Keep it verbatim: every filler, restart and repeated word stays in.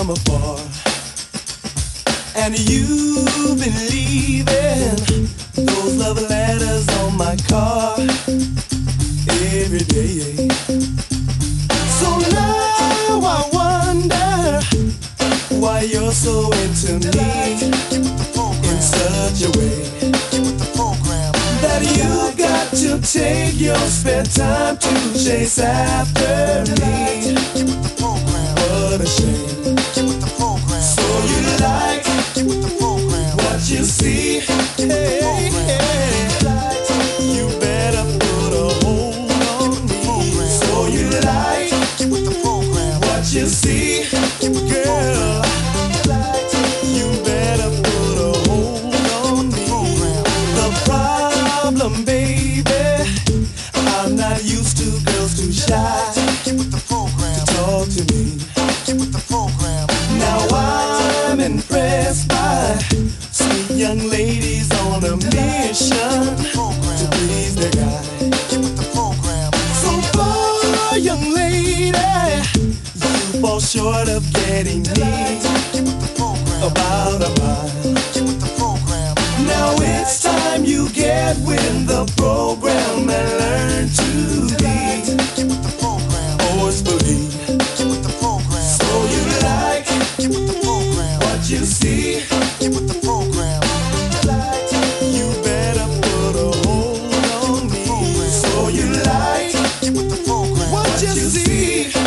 from afar, and you've been leaving those love letters on my car every day. So now I wonder why you're so into me in such a way that you got to take your spare time to chase after me. What a shame. So you like what you see? Hey, hey. You better put a hold on me. So you like what you see, girl? You better put a hold on me. The problem, baby, I'm not used to girls too shy to talk to me. Now I'm impressed by sweet young ladies on a mission to please their guy. So for a young lady, you fall short of getting me about a mile. Now it's time you get with the program and learn to be forcefully. So you like what you see? You better put a hold on me. So you like what you see?